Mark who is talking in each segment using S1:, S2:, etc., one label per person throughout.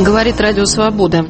S1: Говорит Радио Свобода.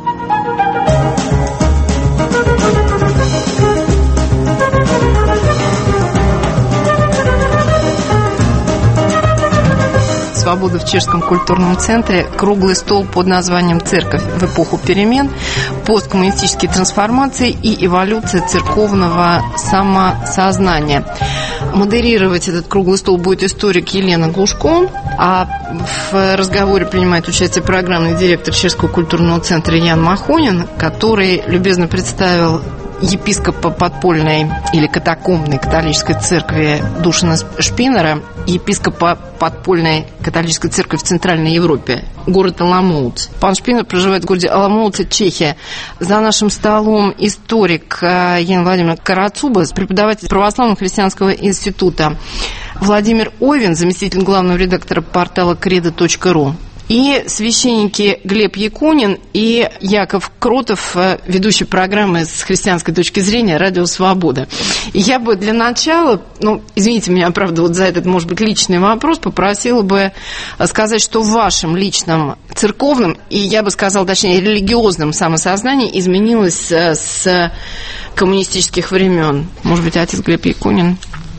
S1: «Свобода» в Чешском культурном центре. Круглый стол под названием «Церковь в эпоху перемен. Посткоммунистические трансформации и эволюция церковного самосознания». Модерировать этот круглый стол будет историк Елена Глушко, а в разговоре принимает участие программный директор Чешского культурного центра Ян Махонин, который любезно представил епископа подпольной или катакомбной католической церкви Душана Шпинера, епископа подпольной католической церкви в Центральной Европе, город Аламоуц. Пан Шпинер проживает в городе Аламоуце, Чехия. За нашим столом историк Ян Владимир Карацубас, преподаватель Православного христианского института Владимир Овен, заместитель главного редактора портала credo.ru. И священники Глеб Якунин и Яков Кротов, ведущий программы с христианской точки зрения «Радио Свобода». И я бы для начала, извините меня, правда, вот за этот, может быть, личный вопрос, попросила бы сказать, что в вашем личном церковном, и я бы сказала, точнее, религиозном самосознании изменилось с коммунистических времен. Может быть, отец Глеб Якунин?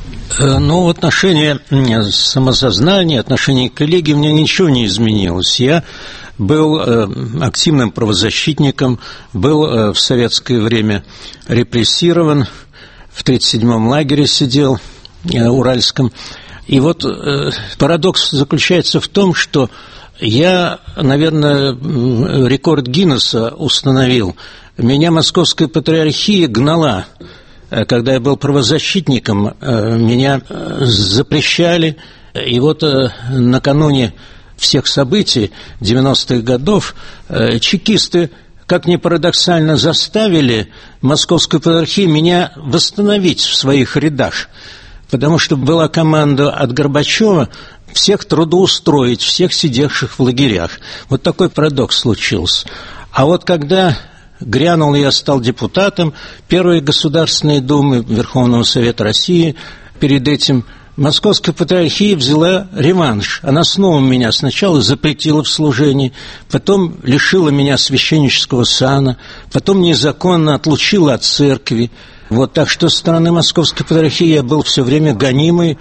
S2: В отношении самосознания, отношении к религии у меня ничего не изменилось. Я был активным правозащитником, был в советское время репрессирован, в 1937-м лагере сидел, уральском. И вот парадокс заключается в том, что я, наверное, рекорд Гиннесса установил. Меня Московская патриархия гнала. Когда я был правозащитником, меня запрещали. И вот накануне всех событий 90-х годов чекисты, как ни парадоксально, заставили Московскую патриархию меня восстановить в своих рядах. Потому что была команда от Горбачева всех трудоустроить, всех сидевших в лагерях. Вот такой парадокс случился. А вот когда грянул, я стал депутатом Первой Государственной Думы Верховного Совета России. Перед этим Московская патриархия взяла реванш. Она снова меня сначала запретила в служении, потом лишила меня священнического сана, потом незаконно отлучила от церкви. Вот, так что со стороны Московской патриархии я был все время гонимый.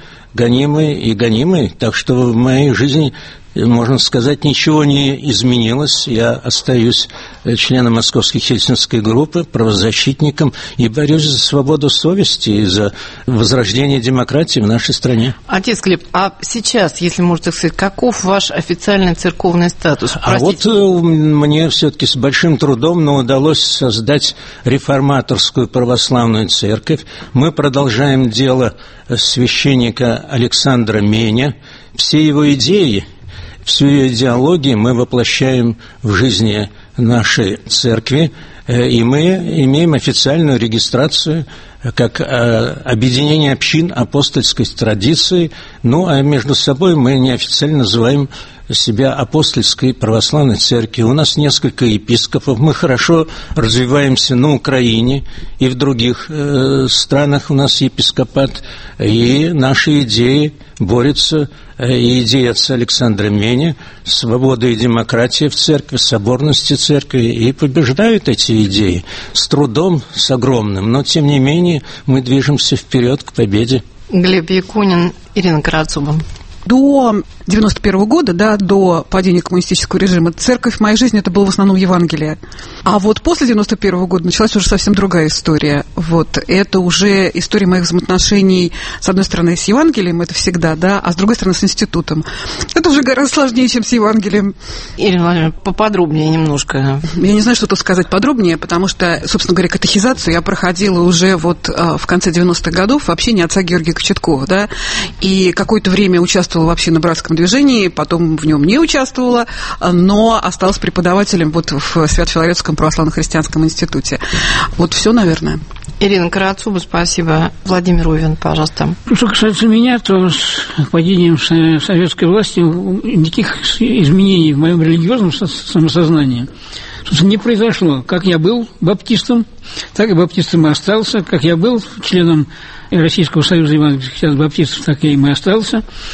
S2: Так что в моей жизни, можно сказать, ничего не изменилось. Я остаюсь членом Московской хельсинской группы, правозащитником и борюсь за свободу совести и за возрождение демократии в нашей стране.
S1: Отец Глеб, а сейчас, если можно так сказать, каков ваш официальный церковный статус? Простите.
S2: А вот мне все-таки с большим трудом, но удалось создать реформаторскую православную церковь. Мы продолжаем дело священника Александра Меня. Все его идеи, всю ее идеологию мы воплощаем в жизни нашей церкви, и мы имеем официальную регистрацию как объединение общин апостольской традиции, а между собой мы неофициально называем себя апостольской православной церковью. У нас несколько епископов, мы хорошо развиваемся на Украине и в других странах у нас епископат, и наши идеи борются, и идеи отца Александра Меня, свобода и демократия в церкви, соборности церкви, и побеждают эти идеи с трудом, с огромным, но тем не менее мы движемся вперед к победе.
S1: Глеб Якунин, Ирина Карацуба.
S3: До 91 года, до падения коммунистического режима, церковь в моей жизни это было в основном Евангелие. А вот после 91 года началась уже совсем другая история. Вот это уже история моих взаимоотношений, с одной стороны, с Евангелием, это всегда, а с другой стороны, с институтом. Это уже гораздо сложнее, чем с Евангелием.
S1: Ирина Владимировна, поподробнее немножко.
S3: Я не знаю, что тут сказать подробнее, потому что, собственно говоря, катехизацию я проходила уже в конце 90-х годов в общении отца Георгия Кочеткова, и какое-то время участвовала вообще на братском движении, потом в нем не участвовала, но осталась преподавателем в Свято-Филаретском православно-христианском институте. Вот все, наверное.
S1: Ирина Карацуба, спасибо. Владимир Овен, пожалуйста.
S4: Что касается меня, то с падением советской власти никаких изменений в моем религиозном самосознании не произошло. Как я был баптистом, так и баптистом и остался. Как я был членом Российского союза евангельских баптистов, так я им и остался.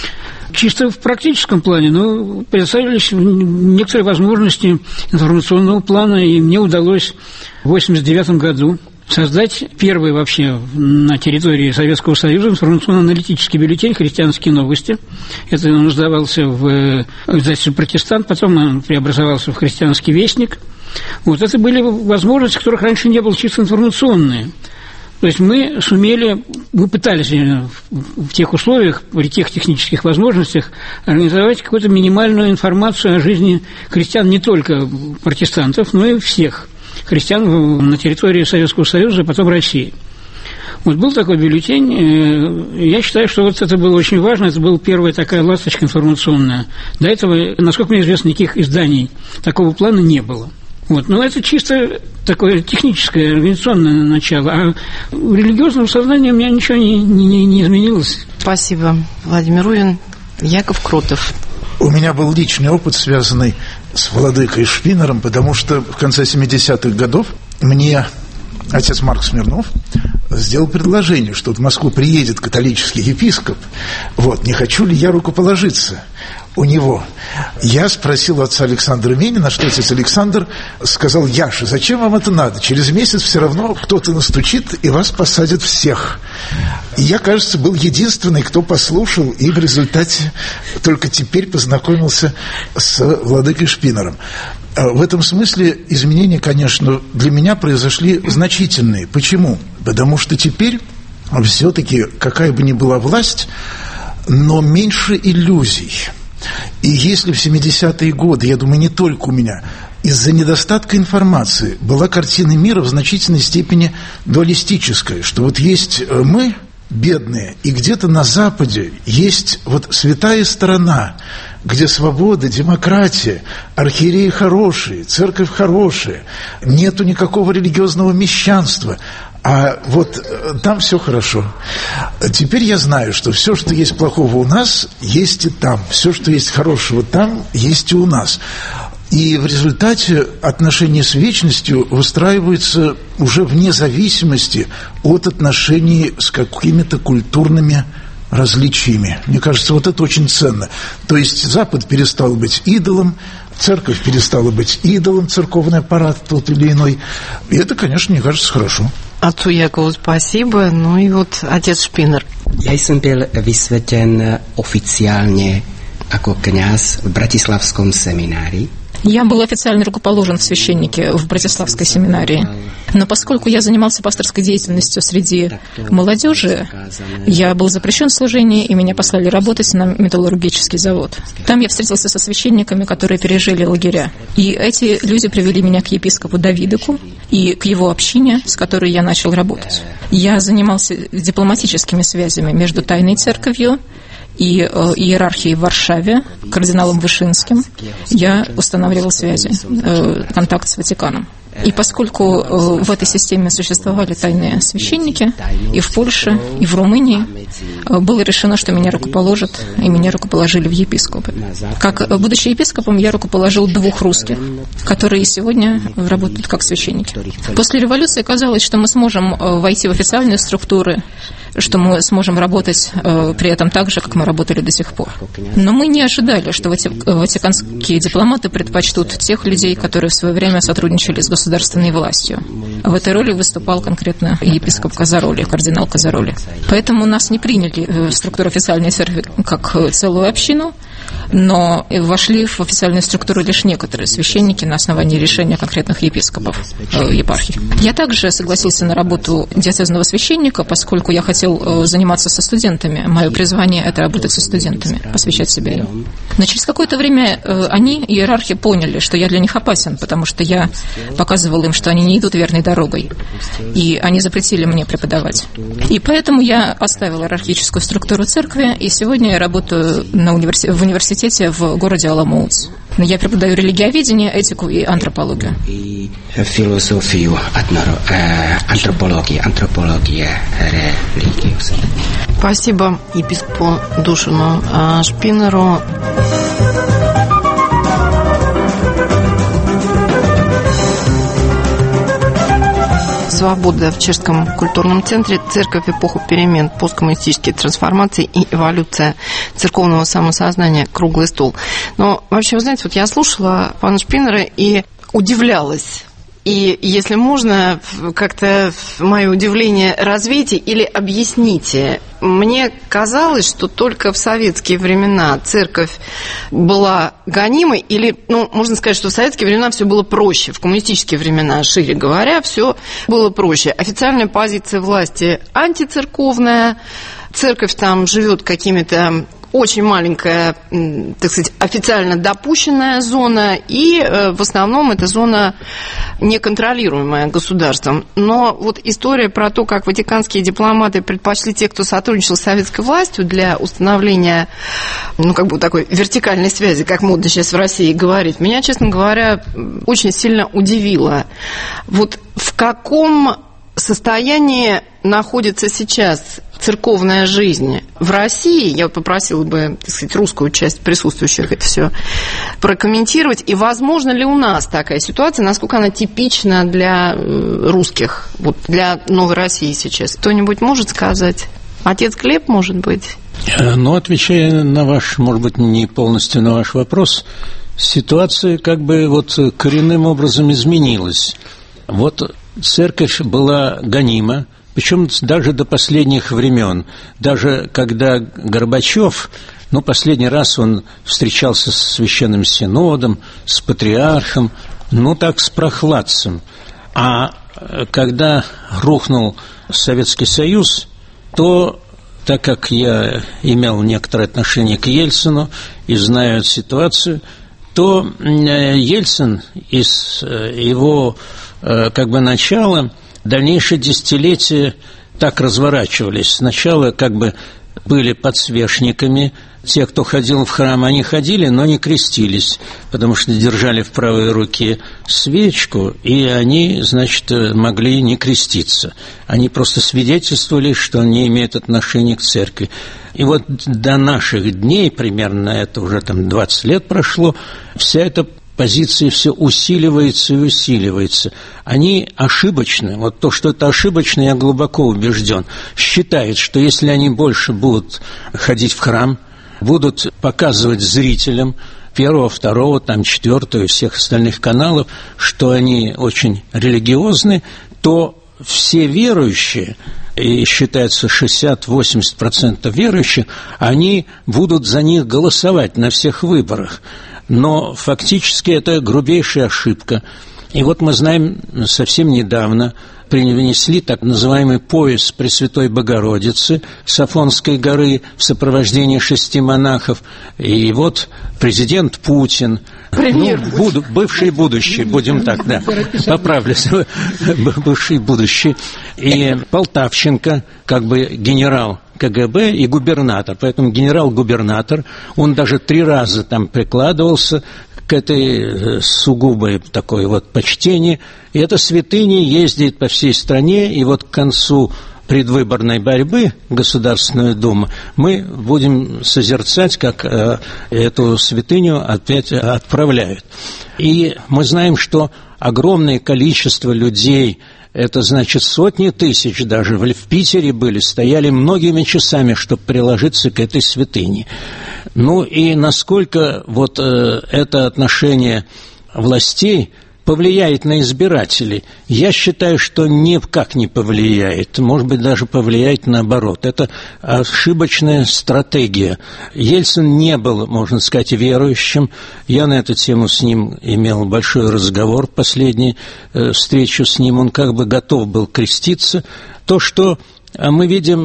S4: Чисто в практическом плане, представились некоторые возможности информационного плана, и мне удалось в 1989 году создать первый вообще на территории Советского Союза информационно-аналитический бюллетень «Христианские новости». Это он издавался в издательстве «Протестант», потом он преобразовался в «Христианский вестник». Вот это были возможности, которых раньше не было, чисто информационные. То есть мы пытались в тех условиях, при тех технических возможностях организовать какую-то минимальную информацию о жизни христиан, не только протестантов, но и всех христиан на территории Советского Союза, а потом России. Вот был такой бюллетень, я считаю, что вот это было очень важно, это была первая такая ласточка информационная. До этого, насколько мне известно, никаких изданий такого плана не было. Вот. Но это чисто такое техническое, организационное начало. А в религиозном сознании у меня ничего не изменилось.
S1: Спасибо, Владимир Рувин. Яков Кротов.
S5: У меня был личный опыт, связанный с владыкой Шпиннером, потому что в конце 70-х годов мне отец Марк Смирнов сделал предложение, что в Москву приедет католический епископ. Вот, не хочу ли я рукоположиться у него? Я спросил отца Александра Менина, что отец Александр сказал: Яша, зачем вам это надо? Через месяц все равно кто-то настучит, и вас посадят всех. И я, кажется, был единственный, кто послушал, и в результате только теперь познакомился с владыкой Шпиннером. В этом смысле изменения, конечно, для меня произошли значительные. Почему? Потому что теперь все-таки, какая бы ни была власть, но меньше иллюзий. И если в 70-е годы, я думаю, не только у меня, из-за недостатка информации была картина мира в значительной степени дуалистическая, что вот есть мы, бедные, и где-то на Западе есть вот святая сторона, где свобода, демократия, архиереи хорошие, церковь хорошая, нету никакого религиозного мещанства, а вот там все хорошо. Теперь я знаю, что все, что есть плохого у нас, есть и там. Все, что есть хорошего там, есть и у нас. И в результате отношения с вечностью выстраиваются уже вне зависимости от отношений с какими-то культурными различиями. Мне кажется, вот это очень ценно. То есть Запад перестал быть идолом, церковь перестала быть идолом, церковный аппарат тот или иной. И это, конечно, мне кажется, хорошо.
S1: Отцу Якову спасибо. Ну и вот отец Шпиннер.
S6: Я som byl vysvetený oficiálne ako kňaz v Bratislavskom seminári.
S7: Я был официально рукоположен в священнике в Братиславской семинарии. Но поскольку я занимался пасторской деятельностью среди молодежи, я был запрещен в служении, и меня послали работать на металлургический завод. Там я встретился со священниками, которые пережили лагеря. И эти люди привели меня к епископу Давидыку и к его общине, с которой я начал работать. Я занимался дипломатическими связями между тайной церковью и иерархией в Варшаве, кардиналом Вышинским. Я устанавливал связи, контакт с Ватиканом. И поскольку в этой системе существовали тайные священники и в Польше, и в Румынии, было решено, что меня рукоположат, и меня рукоположили в епископы. Как будучи епископом, я рукоположил 2 русских, которые сегодня работают как священники. После революции казалось, что мы сможем войти в официальные структуры, что мы сможем работать при этом так же, как мы работали до сих пор. Но мы не ожидали, что ватиканские дипломаты предпочтут тех людей, которые в свое время сотрудничали с государственной властью. В этой роли выступал конкретно епископ Казароли, кардинал Казароли. Поэтому нас не приняли в структуру официальной церкви как целую общину, но вошли в официальную структуру лишь некоторые священники на основании решения конкретных епископов епархий. Я также согласился на работу диоцезного священника, поскольку я хотел заниматься со студентами. Мое призвание – это работать со студентами, посвящать себя им. Но через какое-то время они, иерархи, поняли, что я для них опасен, потому что я показывал им, что они не идут верной дорогой, и они запретили мне преподавать. И поэтому я оставил иерархическую структуру церкви, и сегодня я работаю в университете в городе Аламоутс. Я преподаю религиоведение, этику и антропологию.
S6: И философию, антропология религиозная.
S1: Спасибо епископу Душину Шпиннеру. «Свобода» в Чешском культурном центре «Церковь в эпоху перемен. Посткоммунистические трансформации и эволюция церковного самосознания. Круглый стол». Но вообще, вы знаете, вот я слушала пана Шпиннера и удивлялась. И если можно, как-то мое удивление развейте или объясните. Мне казалось, что только в советские времена церковь была гонимой, или, можно сказать, что в советские времена все было проще, в коммунистические времена, шире говоря, все было проще. Официальная позиция власти антицерковная, церковь там живет какими-то... Очень маленькая, так сказать, официально допущенная зона, и в основном это зона неконтролируемая государством. Но вот история про то, как ватиканские дипломаты предпочли тех, кто сотрудничал с советской властью для установления, такой вертикальной связи, как модно сейчас в России говорить, меня, честно говоря, очень сильно удивило. Вот в каком состоянии находится сейчас церковная жизнь в России? Я попросила бы, так сказать, русскую часть присутствующих это все прокомментировать. И возможно ли у нас такая ситуация, насколько она типична для русских, вот для новой России сейчас? Кто-нибудь может сказать? Отец Глеб, может быть?
S2: Отвечая на ваш, может быть, не полностью на ваш вопрос, ситуация коренным образом изменилась. Церковь была гонима, причем даже до последних времен. Даже когда Горбачев, последний раз он встречался с Священным Синодом, с патриархом, с прохладцем. А когда рухнул Советский Союз, то, так как я имел некоторое отношение к Ельцину и знаю ситуацию, то Ельцин из его начала, дальнейшие десятилетия так разворачивались. Сначала были подсвечниками. Те, кто ходил в храм, они ходили, но не крестились, потому что держали в правой руке свечку, и они, могли не креститься. Они просто свидетельствовали, что они имеют отношение к церкви. И до наших дней, примерно, это уже 20 лет прошло, вся эта позиции все усиливается и усиливается. Они ошибочны. То, что это ошибочно, я глубоко убежден. Считает, что если они больше будут ходить в храм, будут показывать зрителям первого, второго, четвертого и всех остальных каналов, что они очень религиозны, то все верующие, и считается 60-80% верующих, они будут за них голосовать на всех выборах. Но фактически это грубейшая ошибка. И мы знаем, совсем недавно принесли так называемый пояс Пресвятой Богородицы с Афонской горы в сопровождении 6 монахов. И президент Путин, бывший и будущий, будем так, поправлюсь, бывший и будущий, и Полтавченко, генерал КГБ и губернатор. Поэтому генерал-губернатор, он даже 3 раза прикладывался к этой сугубой такой почтению. И эта святыня ездит по всей стране, и к концу предвыборной борьбы Государственную Думу мы будем созерцать, как эту святыню опять отправляют. И мы знаем, что огромное количество людей, это сотни тысяч даже, в Питере стояли многими часами, чтобы приложиться к этой святыне. И насколько это отношение властей повлияет на избирателей, я считаю, что никак не повлияет, может быть, даже повлияет наоборот. Это ошибочная стратегия. Ельцин не был, можно сказать, верующим. Я на эту тему с ним имел большой разговор, последнюю встречу с ним. Он готов был креститься. То, что мы видим,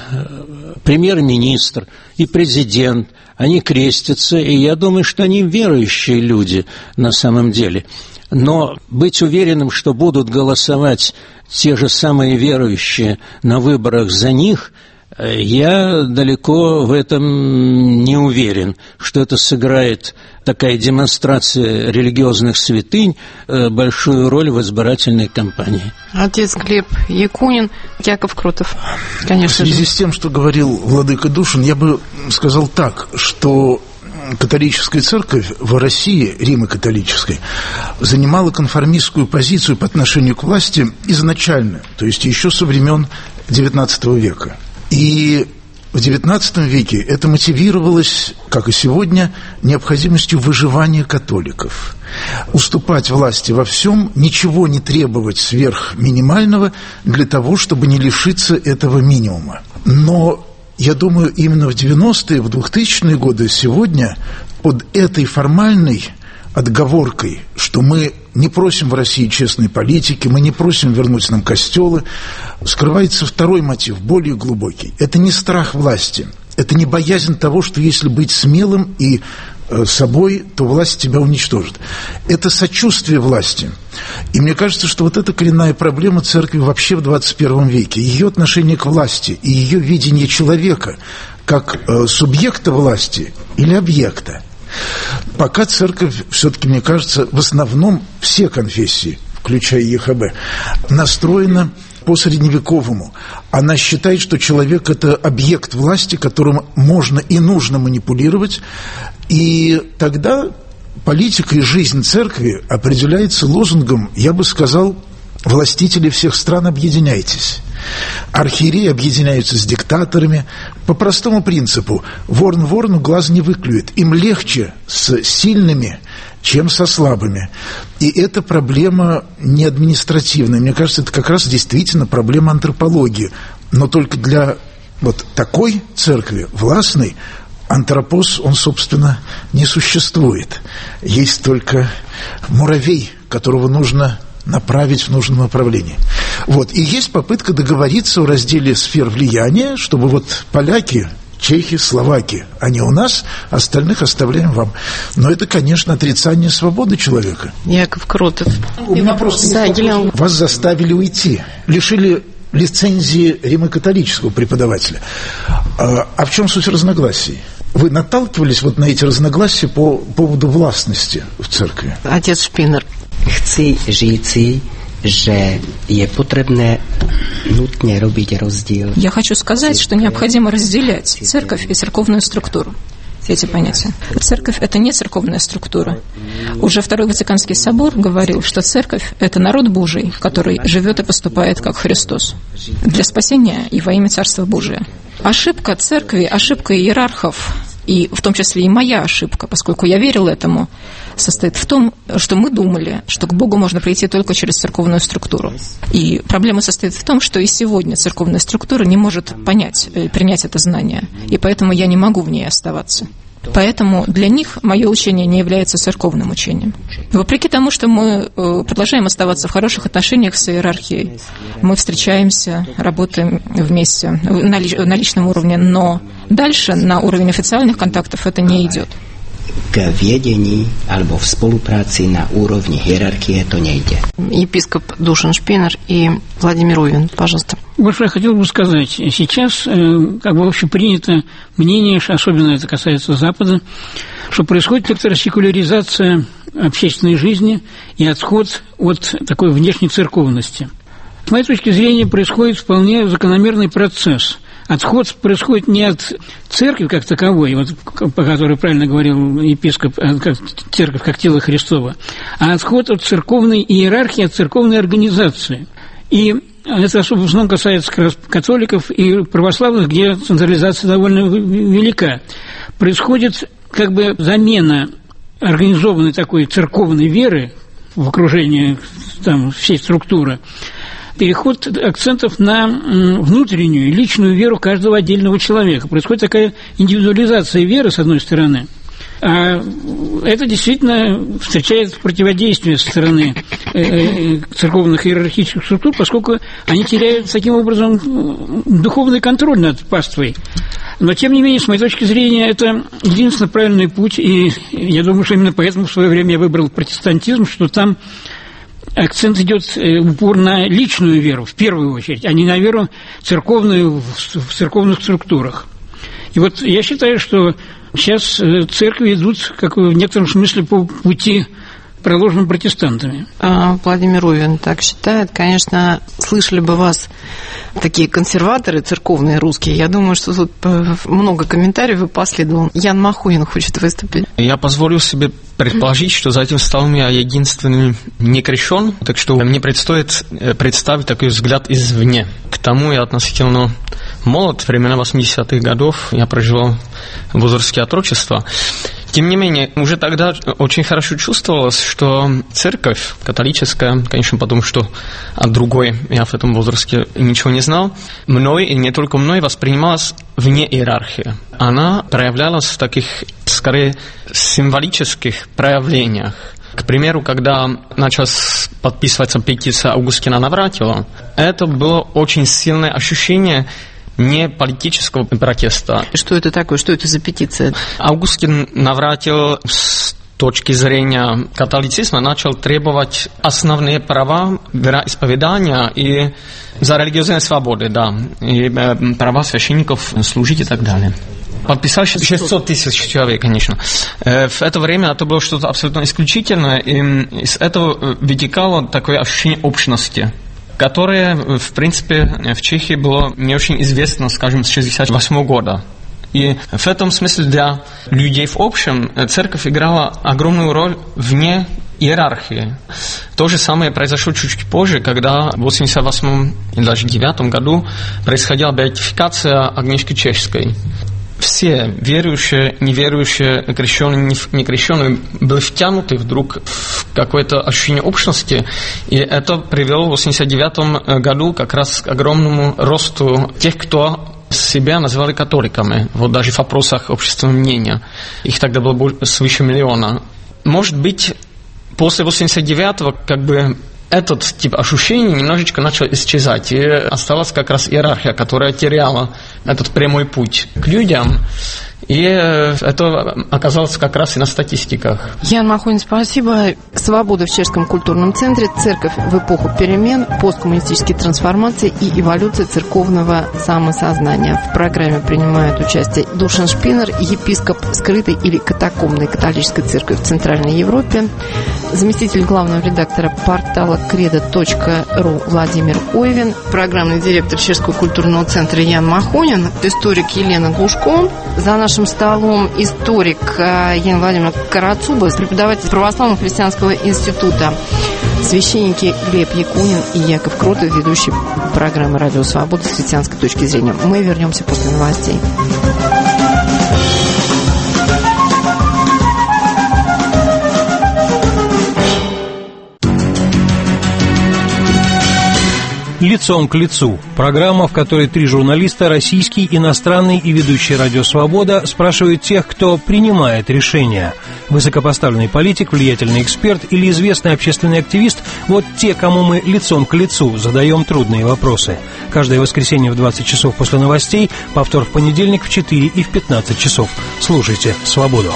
S2: премьер-министр и президент, они крестятся, и я думаю, что они верующие люди на самом деле. Но быть уверенным, что будут голосовать те же самые верующие на выборах за них, я далеко в этом не уверен, что это сыграет такая демонстрация религиозных святынь большую роль в избирательной кампании.
S1: Отец Глеб Якунин, Яков Кротов, конечно.
S5: В связи с тем, что говорил владыка Душин, я бы сказал так, что католическая церковь в России, Римо-католической, занимала конформистскую позицию по отношению к власти изначально, то есть еще со времен XIX века. И в XIX веке это мотивировалось, как и сегодня, необходимостью выживания католиков. Уступать власти во всем, ничего не требовать сверх минимального для того, чтобы не лишиться этого минимума. Но я думаю, именно в 90-е, в 2000-е годы сегодня под этой формальной отговоркой, что мы не просим в России честной политики, мы не просим вернуть нам костелы, скрывается второй мотив, более глубокий. Это не страх власти, это не боязнь того, что если быть смелым и собой, то власть тебя уничтожит. Это сочувствие власти. И мне кажется, что вот эта коренная проблема церкви вообще в 21 веке. Ее отношение к власти и ее видение человека как субъекта власти или объекта. Пока церковь, все-таки, мне кажется, в основном все конфессии, включая ЕХБ, настроена по-средневековому. Она считает, что человек – это объект власти, которым можно и нужно манипулировать, и тогда политика и жизнь церкви определяется лозунгом, я бы сказал, властители всех стран, объединяйтесь. Архиереи объединяются с диктаторами по простому принципу: ворон ворону глаз не выклюет. Им легче с сильными, чем со слабыми. И эта проблема не административная. Мне кажется, это как раз действительно проблема антропологии. Но только для вот такой церкви, властной, антропос, он, собственно, не существует. Есть только муравей, которого нужно направить в нужном направлении. Вот. И есть попытка договориться о разделе сфер влияния, чтобы вот поляки, чехи, словаки, они у нас, остальных оставляем вам. Но это, конечно, отрицание свободы человека.
S1: Яков Кротов.
S5: У меня просто вас заставили уйти, лишили лицензии римо-католического преподавателя. А в чем суть разногласий? Вы наталкивались вот на эти разногласия по поводу властности в церкви?
S1: Отец Шпинер.
S6: Chci říci, že je potrebné nutně robiť rozdíl.
S7: Я хочу сказать, что необходимо разделять церковь и церковную структуру. Эти понятия. Церковь – это не церковная структура. Уже Второй Ватиканский собор говорил, что церковь – это народ Божий, который живет и поступает как Христос для спасения и во имя Царства Божия. Ошибка церкви, ошибка иерархов, и в том числе и моя ошибка, поскольку я верил этому, состоит в том, что мы думали, что к Богу можно прийти только через церковную структуру. И проблема состоит в том, что и сегодня церковная структура не может понять, принять это знание, и поэтому я не могу в ней оставаться. Поэтому для них мое учение не является церковным учением. Вопреки тому, что мы продолжаем оставаться в хороших отношениях с иерархией, мы встречаемся, работаем вместе на личном уровне, но дальше на уровень официальных контактов это не идет.
S6: K vědění alebo v spolupráci na úrovni hierarchie to nejde.
S1: Епископ Душан Шпинер и Владимир Увин, пожалуйста.
S4: Вот что я хотел бы сказать. Сейчас как бы общепринято мнение, что особенно это касается Запада, что происходит некоторая секуляризация общественной жизни и отход от такой внешней церковности. С моей точки зрения, происходит вполне закономерный процесс. Отход происходит не от церкви как таковой, вот, по которой правильно говорил епископ, как церковь как тело Христово, а отход от церковной иерархии, от церковной организации. И это особо в основном касается католиков и православных, где централизация довольно велика. Происходит как бы замена организованной такой церковной веры в окружении там, всей структуры, переход акцентов на внутреннюю, личную веру каждого отдельного человека. Происходит такая индивидуализация веры, с одной стороны, а это действительно встречает противодействие со стороны церковных иерархических структур, поскольку они теряют таким образом духовный контроль над паствой. Но, тем не менее, с моей точки зрения, это единственно правильный путь, и я думаю, что именно поэтому в свое время я выбрал протестантизм, что там акцент идет упор на личную веру, в первую очередь, а не на веру церковную в церковных структурах. И вот я считаю, что сейчас церкви идут, как в некотором смысле, по пути проложен протестантами.
S1: Владимир Овен так считает. Конечно, слышали бы вас такие консерваторы церковные русские. Я думаю, что тут много комментариев и последовало. Ян Махонин хочет выступить.
S8: Я позволю себе предположить, что за этим столом я единственный не крещен, так что мне предстоит представить такой взгляд извне. К тому я относительно молод, времена 80-х годов, я проживал в возрасте отрочества. Тем не менее, уже тогда очень хорошо чувствовалось, что церковь католическая, конечно, потому что от другой я в этом возрасте ничего не знал, мной, и не только мной, воспринималась вне иерархии. Она проявлялась в таких, скорее, символических проявлениях. К примеру, когда началась подписываться петиция Августина Навратила, это было очень сильное ощущение не политического протеста.
S1: Что это такое? Что это за петиция?
S8: Августин Навратил с точки зрения католицизма начал требовать основные права вероисповедания и за религиозные свободы, да, и права священников служить и так далее. Подписал 600 тысяч человек, конечно. В это время это было что-то абсолютно исключительное, и из этого вытекало такое ощущение общности, которое, в принципе, в Чехии было не очень известно, скажем, с 1968 года. И в этом смысле для людей в общем церковь играла огромную роль вне иерархии. То же самое произошло чуть позже, когда в 1988 или даже 1989 году происходила беатификация Агнешки Чешской. Все верующие, неверующие, крещенные, некрещенные были втянуты вдруг в какое-то ощущение общности, и это привело в 1989 году как раз к огромному росту тех, кто себя называли католиками, вот даже в вопросах общественного мнения. Их тогда было свыше 1 миллиона. Может быть, после 1989-го как бы этот тип ощущений немножечко начал исчезать, и осталась как раз иерархия, которая теряла этот прямой путь к людям, и это оказалось как раз и на статистиках.
S1: Ян Махонин, спасибо. «Свобода» в Чешском культурном центре, церковь в эпоху перемен, посткоммунистические трансформации и эволюция церковного самосознания. В программе принимают участие Душан Шпинер, епископ скрытой или катакомной католической церкви в Центральной Европе, заместитель главного редактора портала credo.ru Владимир Ойвен, программный директор Чешского культурного центра Ян Махонин, историк Елена Глушко. За нашим столом историк Елена Владимировна Карацуба, преподаватель Православного христианского института, священники Глеб Якунин и Яков Кротов, ведущие программы «Радио Свобода» с христианской точки зрения. Мы вернемся после новостей.
S9: «Лицом к лицу» – программа, в которой 3 журналиста, российский, иностранный и ведущий «Радио Свобода», спрашивают тех, кто принимает решения. Высокопоставленный политик, влиятельный эксперт или известный общественный активист – вот те, кому мы лицом к лицу задаем трудные вопросы. Каждое воскресенье в 20 часов после новостей, повтор в понедельник в 4 и в 15 часов. Слушайте «Свободу».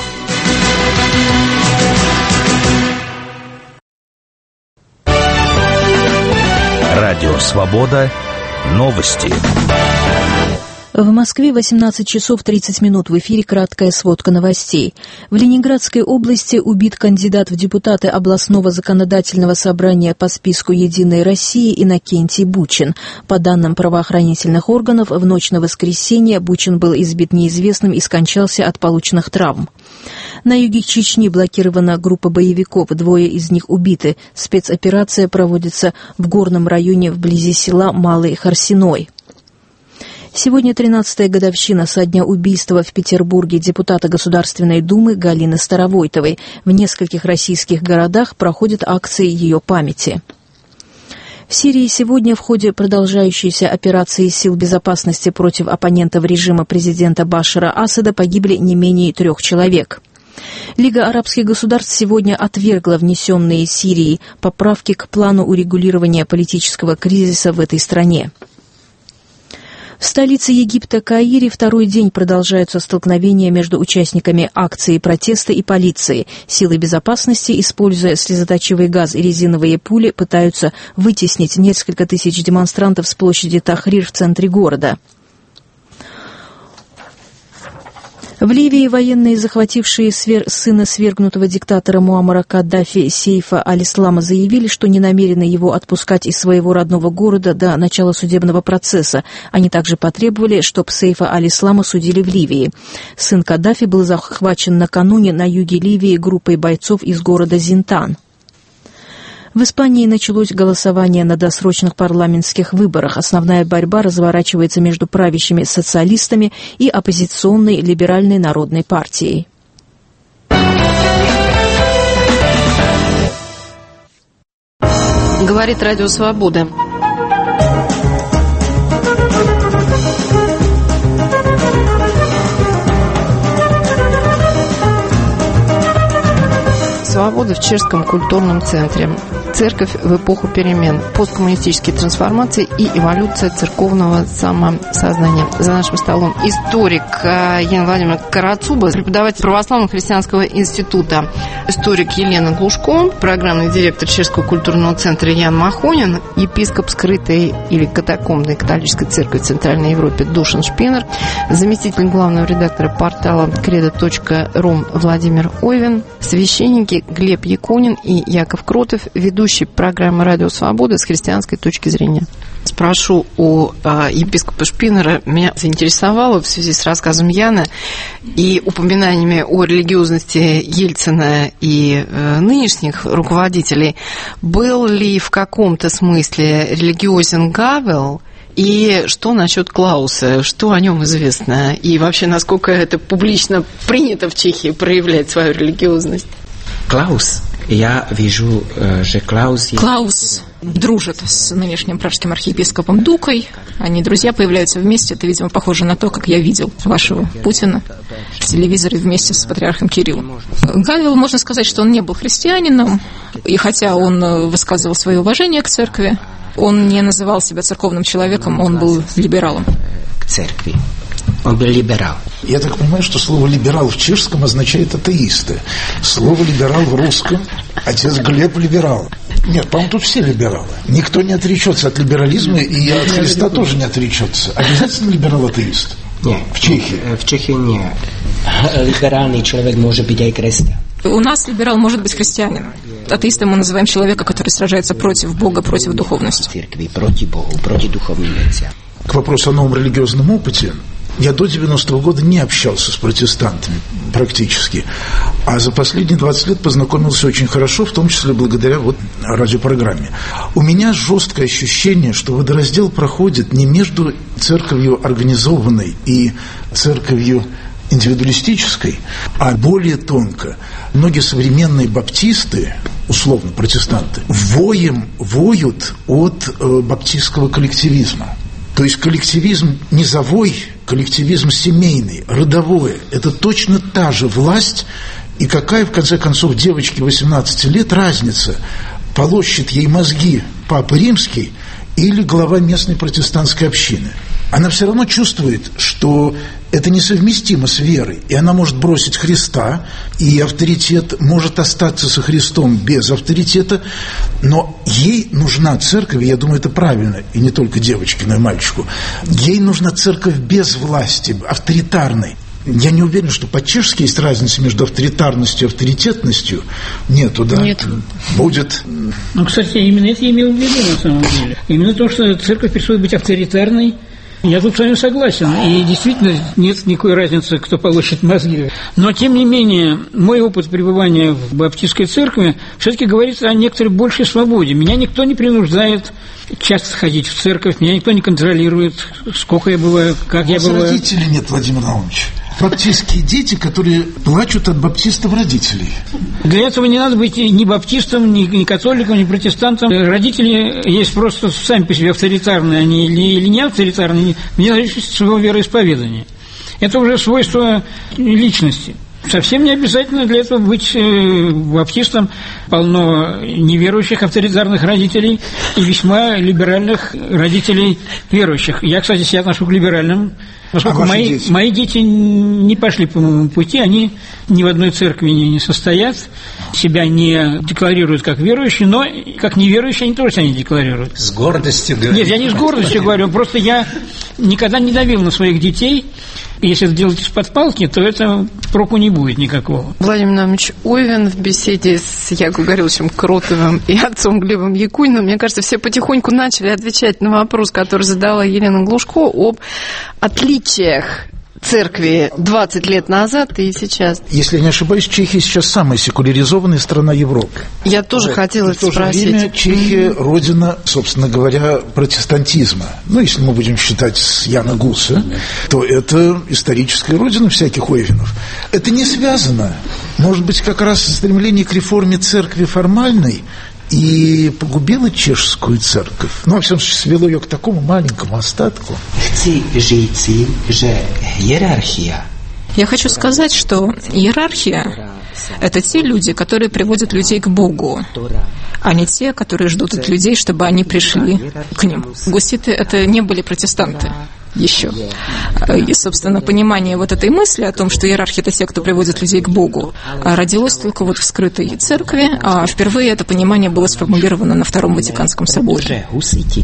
S10: Радио «Свобода». Новости.
S11: В Москве 18 часов 30 минут. В эфире краткая сводка новостей. В Ленинградской области убит кандидат в депутаты областного законодательного собрания по списку «Единой России» Иннокентий Бучин. По данным правоохранительных органов, в ночь на воскресенье Бучин был избит неизвестным и скончался от полученных травм. На юге Чечни блокирована группа боевиков, 2 из них убиты. Спецоперация проводится в горном районе вблизи села Малый Харсиной. Сегодня 13-я годовщина со дня убийства в Петербурге депутата Государственной Думы Галины Старовойтовой. В нескольких российских городах проходят акции ее памяти. В Сирии сегодня в ходе продолжающейся операции сил безопасности против оппонентов режима президента Башара Асада погибли не менее 3 человек. Лига арабских государств сегодня отвергла внесенные Сирией поправки к плану урегулирования политического кризиса в этой стране. В столице Египта Каире 2-й день продолжаются столкновения между участниками акции протеста и полицией. Силы безопасности, используя слезоточивый газ и резиновые пули, пытаются вытеснить несколько тысяч демонстрантов с площади Тахрир в центре города. В Ливии военные, захватившие сына свергнутого диктатора Муаммара Каддафи Сейфа аль-Ислама, заявили, что не намерены его отпускать из своего родного города до начала судебного процесса. Они также потребовали, чтобы Сейфа аль-Ислама судили в Ливии. Сын Каддафи был захвачен накануне на юге Ливии группой бойцов из города Зинтан. В Испании началось голосование на досрочных парламентских выборах. Основная борьба разворачивается между правящими социалистами и оппозиционной либеральной народной партией.
S1: Говорит Радио Свобода. Свобода в Чешском культурном центре. Церковь в эпоху перемен, посткоммунистические трансформации и эволюция церковного самосознания. За нашим столом историк Елена Владимировна Карацуба, преподаватель Православно-христианского института, историк Елена Глушко, программный директор Чешского культурного центра Ян Махонин, епископ скрытой или катакомбной католической церкви в Центральной Европе Душан Шпинер, заместитель главного редактора портала credo.ru Владимир Ойвин, священники Глеб Якунин и Яков Кротов, ведущий программы «Радио Свобода» с христианской точки зрения. Спрошу у епископа Шпинера. Меня заинтересовало в связи с рассказом Яна и упоминаниями о религиозности Ельцина и нынешних руководителей. Был ли в каком-то смысле религиозен Гавел? И что насчет Клауса? Что о нем известно? И вообще, насколько это публично принято в Чехии проявлять свою религиозность?
S6: Клаус. Я вижу, что Клаус
S7: дружит с нынешним пражским архиепископом Дукой. Они, друзья, появляются вместе. Это, видимо, похоже на то, как я видел вашего Путина в телевизоре вместе с патриархом Кириллом. Гавел, можно сказать, что он не был христианином. И хотя он высказывал свое уважение к церкви, он не называл себя церковным человеком, он был либералом.
S6: К церкви. Он был либерал.
S5: Я так понимаю, что слово «либерал» в чешском означает «атеисты». Слово «либерал» в русском отец Глеб либерал. Нет, по-моему, тут все либералы. Никто не отречется от либерализма, и от Христа тоже не отречется. Обязательно либерал-атеист?
S6: Нет.
S5: В Чехии?
S6: В Чехии нет. Либеральный человек может быть и христианин.
S7: У нас либерал может быть христианин. Атеистом мы называем человека, который сражается против Бога, против духовности.
S6: Церкви, против Бога, против духовных лиц.
S5: К вопросу о новом религиозном опыте. Я до 90-го года не общался с протестантами практически, а за последние 20 лет познакомился очень хорошо, в том числе благодаря радиопрограмме. У меня жесткое ощущение, что водораздел проходит не между церковью организованной и церковью индивидуалистической, а более тонко. Многие современные баптисты, условно протестанты, воют от баптистского коллективизма. То есть коллективизм низовой, коллективизм семейный, родовой. Это точно та же власть. И какая, в конце концов, девочке 18 лет разница, полощет ей мозги Папа Римский или глава местной протестантской общины? Она все равно чувствует, что это несовместимо с верой. И она может бросить Христа, и авторитет может остаться со Христом без авторитета, но ей нужна церковь, и я думаю, это правильно, и не только девочке, но и мальчику, ей нужна церковь без власти, авторитарной. Я не уверен, что по-чешски есть разница между авторитарностью и авторитетностью. Нету, да?
S7: Нет.
S5: Будет.
S4: Ну, кстати, именно это я имел в виду на самом деле. Именно то, что церковь перестает быть авторитарной. Я тут с вами согласен, и действительно нет никакой разницы, кто получит мозги. Но, тем не менее, мой опыт пребывания в баптистской церкви все-таки говорит о некоторой большей свободе. Меня никто не принуждает часто ходить в церковь, меня никто не контролирует, сколько я бываю, как я бываю.
S5: Родителей нет, Владимир Наумович. Баптистские дети, которые плачут от баптистов родителей. Для
S4: этого не надо быть ни баптистом, ни католиком, ни протестантом. Родители есть просто сами по себе авторитарные, они или не авторитарные, вне зависимости от своего вероисповедания. Это уже свойство личности. Совсем не обязательно для этого быть баптистом. Полно неверующих авторитарных родителей и весьма либеральных родителей верующих. Я, кстати, себя отношу к либеральным, поскольку мои дети не пошли по моему пути, они ни в одной церкви не состоят, себя не декларируют как верующие, но как неверующие они тоже себя не декларируют.
S2: С гордостью говорю.
S4: Нет, я не с гордостью говорю, просто я никогда не давил на своих детей Если это делать из-под палки, то это проку не будет никакого.
S1: Владимир Иванович Ойвин в беседе с Яковом Гавриловичем Кротовым и отцом Глебом Якуниным, мне кажется, все потихоньку начали отвечать на вопрос, который задала Елена Глушко, об отличиях церкви 20 лет назад и сейчас.
S5: Если я не ошибаюсь, Чехия сейчас самая секуляризованная страна Европы.
S1: Я тоже хотела спросить.
S5: В то же время Чехия – родина, собственно говоря, протестантизма. Ну, если мы будем считать с Яна Гуса, то это историческая родина всяких ойвинов. Это не связано. Может быть, как раз стремление к реформе церкви формальной и погубило чешскую церковь. Ну, во всяком случае, свело ее к такому маленькому остатку.
S7: Я хочу сказать, что иерархия – это те люди, которые приводят людей к Богу, а не те, которые ждут от людей, чтобы они пришли к ним. Гуситы – это не были протестанты еще. И, собственно, понимание вот этой мысли о том, что иерархия – это те, кто приводит людей к Богу, родилось только вот в скрытой церкви, а впервые это понимание было сформулировано на Втором Ватиканском соборе.
S6: Но гуситы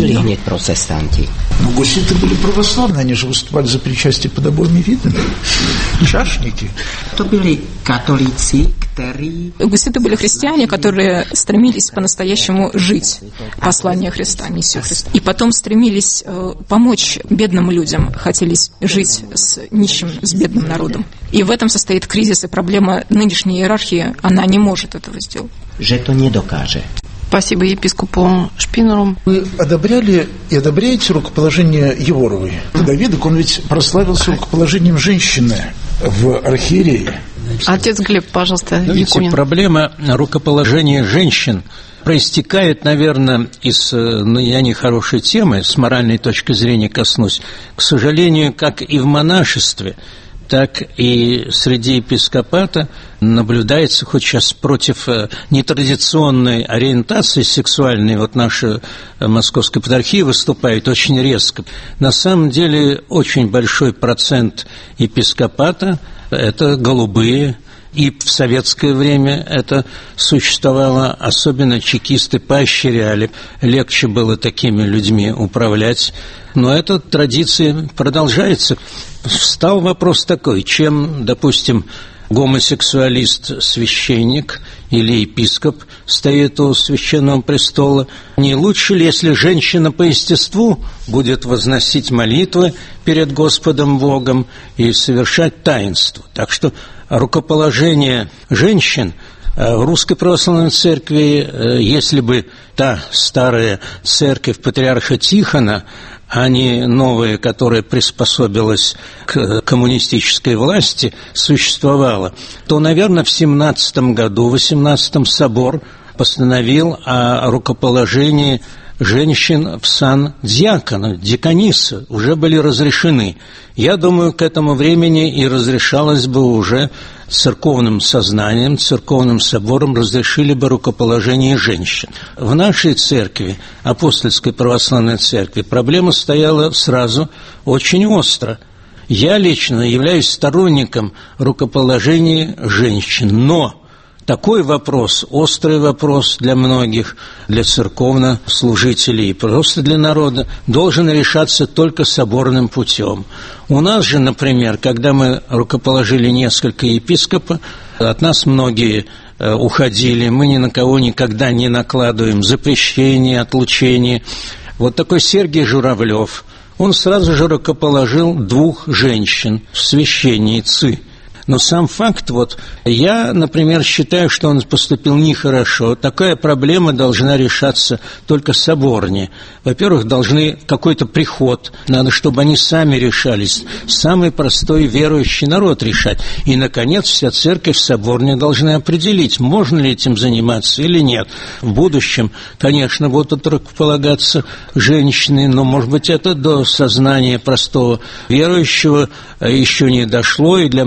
S5: были православные, они же выступали за причастие под обоими видами. Чашники.
S6: Это были католицы,
S7: Гуситы были христиане, которые стремились по-настоящему жить послание Христа, миссию Христа. И потом стремились помочь бедным людям, хотели жить с нищим, с бедным народом. И в этом состоит кризис и проблема нынешней иерархии. Она не может этого сделать.
S6: Že to nedokáže.
S1: Спасибо епископу Шпинеру.
S5: Вы одобряли и одобряете рукоположение Еворовой? Давидок, он ведь прославился рукоположением женщины в архиерее.
S1: Отец Глеб, пожалуйста,
S2: Якунин. Проблема рукоположения женщин проистекает, наверное, из нехорошей темы, с моральной точки зрения коснусь. К сожалению, как и в монашестве, так и среди епископата наблюдается, хоть сейчас против нетрадиционной ориентации сексуальной, вот наша Московская Патриархия выступает очень резко. На самом деле очень большой процент епископата – это голубые, и в советское время это существовало, особенно чекисты поощряли, легче было такими людьми управлять. Но эта традиция продолжается. Встал вопрос такой, чем, допустим, гомосексуалист-священник или епископ стоит у священного престола, не лучше ли, если женщина по естеству будет возносить молитвы перед Господом Богом и совершать таинство? Так что рукоположение женщин в Русской Православной Церкви, если бы та старая церковь патриарха Тихона, а не новая, которая приспособилась к коммунистической власти, существовала, то, наверное, в 17 году, в 18-м собор постановил о рукоположении женщин в сан диакона, диконисы уже были разрешены. Я думаю, к этому времени и разрешалось бы уже церковным сознанием, церковным собором разрешили бы рукоположение женщин. В нашей церкви, Апостольской Православной Церкви, проблема стояла сразу очень остро. Я лично являюсь сторонником рукоположения женщин, но такой вопрос, острый вопрос для многих, для церковнослужителей и просто для народа, должен решаться только соборным путем. У нас же, например, когда мы рукоположили несколько епископов, от нас многие уходили, мы ни на кого никогда не накладываем запрещения, отлучения. Вот такой Сергий Журавлев, он сразу же рукоположил 2 женщин, священницы. Но сам факт, вот, я, например, считаю, что он поступил нехорошо. Такая проблема должна решаться только соборне. Во-первых, должны какой-то приход, надо, чтобы они сами решались. Самый простой верующий народ решать. И, наконец, вся церковь соборне должна определить, можно ли этим заниматься или нет. В будущем, конечно, будут рукополагаться женщины, но, может быть, это до сознания простого верующего еще не дошло, и для многих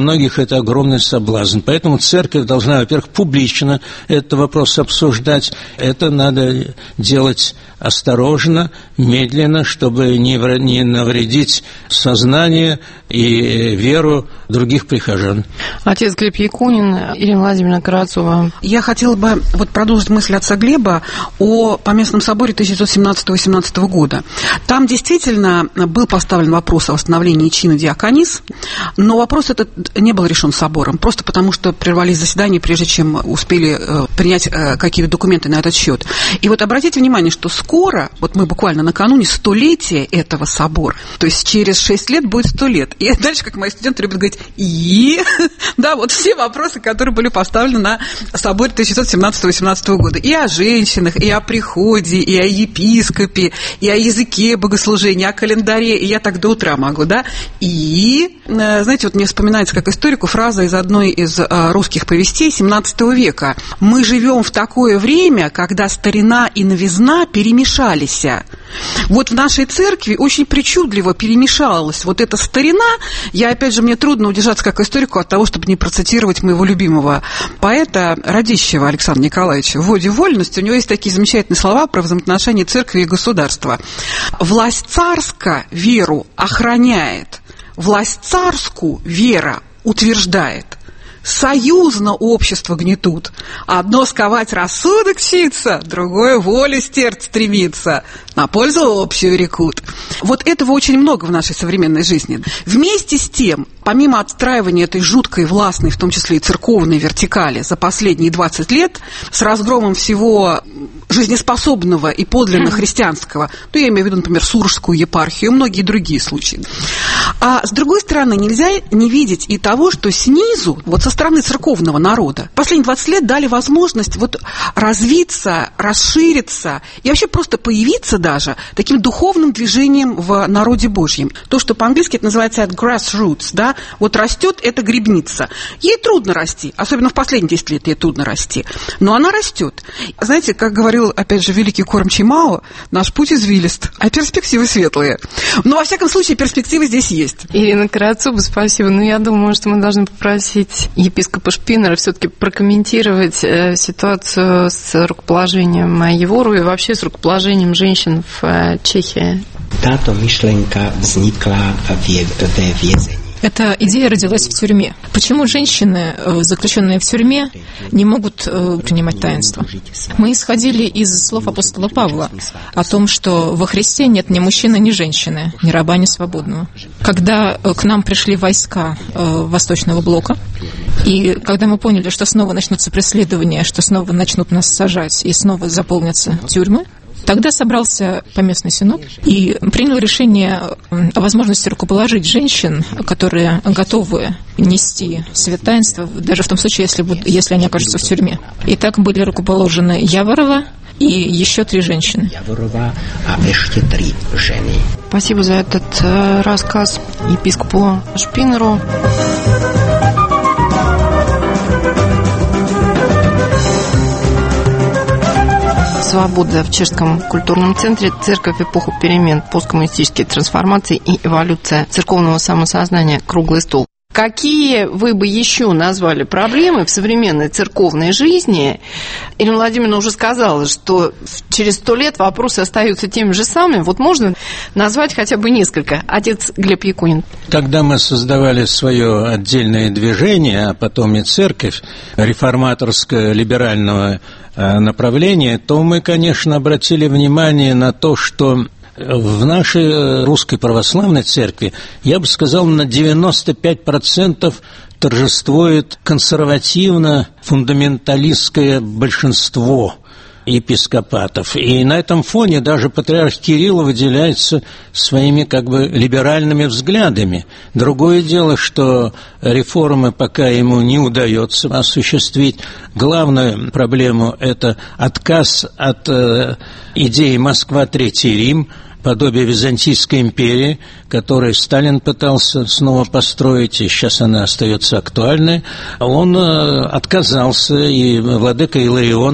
S2: это огромный соблазн. Поэтому церковь должна, во-первых, публично этот вопрос обсуждать. Это надо делать осторожно, медленно, чтобы не навредить сознание и веру других прихожан.
S1: Отец Глеб Якунин, Ирина Владимировна Карацова.
S3: Я хотела бы продолжить мысль отца Глеба о Поместном соборе 1917-18 года. Там действительно был поставлен вопрос о восстановлении чина диаконис, но вопрос этот не был решен собором, просто потому что прервались заседания, прежде чем успели принять какие-то документы на этот счет. И вот обратите внимание, что скоро, вот мы буквально накануне 100-летия этого собора, то есть через 6 лет будет 100 лет. И дальше, как мои студенты любят говорить, да, вот все вопросы, которые были поставлены на соборе 1917-18 года. И о женщинах, и о приходе, и о епископе, и о языке богослужения, о календаре, и я так до утра могу, да. И, знаете, вот мне вспоминается как историку фраза из одной из русских повестей 17 века. «Мы живем в такое время, когда старина и новизна перемешались». Вот в нашей церкви очень причудливо перемешалась вот эта старина. Я, опять же, мне трудно удержаться как историку от того, чтобы не процитировать моего любимого поэта Радищева Александра Николаевича. В «Воде вольности» у него есть такие замечательные слова про взаимоотношения церкви и государства. «Власть царска веру охраняет, власть царскую вера утверждает. Союзно общество гнетут. Одно сковать рассудок чится, другое воле стерт стремится. На пользу общую рекут». Вот этого очень много в нашей современной жизни. Вместе с тем, помимо отстраивания этой жуткой властной, в том числе и церковной вертикали за последние 20 лет, с разгромом всего жизнеспособного и подлинно христианского, то я имею в виду, например, Суржскую епархию и многие другие случаи. А с другой стороны, нельзя не видеть и того, что снизу, вот со стороны церковного народа, последние 20 лет дали возможность вот развиться, расшириться и вообще просто появиться даже таким духовным движением в народе Божьем. То, что по-английски это называется grassroots, да, вот растет эта грибница. Ей трудно расти, особенно в последние 10 лет ей трудно расти, но она растет. Знаете, как говорил, опять же, великий кормчий Мао, наш путь извилист, а перспективы светлые. Но, во всяком случае, перспективы здесь есть.
S1: Ирина Карацуба, спасибо. Но я думаю, что мы должны попросить епископа Шпинера все-таки прокомментировать ситуацию с рукоположением Евору и вообще с рукоположением женщин в Чехии.
S6: Táto myšlenka vznikla ve vězení.
S7: Эта идея родилась в тюрьме. Почему женщины, заключенные в тюрьме, не могут принимать таинство? Мы исходили из слов апостола Павла о том, что во Христе нет ни мужчины, ни женщины, ни раба, ни свободного. Когда к нам пришли войска Восточного блока, и когда мы поняли, что снова начнутся преследования, что снова начнут нас сажать и снова заполнятся тюрьмы, тогда собрался Поместный Синод и принял решение о возможности рукоположить женщин, которые готовы нести свет таинства, даже в том случае, если они окажутся в тюрьме. И так были рукоположены Яворова и еще 3 женщины.
S1: Спасибо за этот рассказ епископу Шпинеру. «Свобода» в Чешском культурном центре, церковь в эпоху перемен, посткоммунистические трансформации и эволюция церковного самосознания, круглый стол. Какие вы бы еще назвали проблемы в современной церковной жизни? Ирина Владимировна уже сказала, что через 100 лет вопросы остаются теми же самыми. Вот можно назвать хотя бы несколько. Отец Глеб Якунин.
S2: Когда мы создавали свое отдельное движение, а потом и церковь реформаторского либерального направления, то мы, конечно, обратили внимание на то, что в нашей русской православной церкви, я бы сказал, на 95% торжествует консервативно-фундаменталистское большинство епископатов. И на этом фоне даже патриарх Кирилл выделяется своими либеральными взглядами. Другое дело, что реформы пока ему не удается осуществить. Главную проблему – это отказ от идеи «Москва, Третий Рим», подобие Византийской империи, которую Сталин пытался снова построить, и сейчас она остается актуальной. Он отказался, и владыка Иларион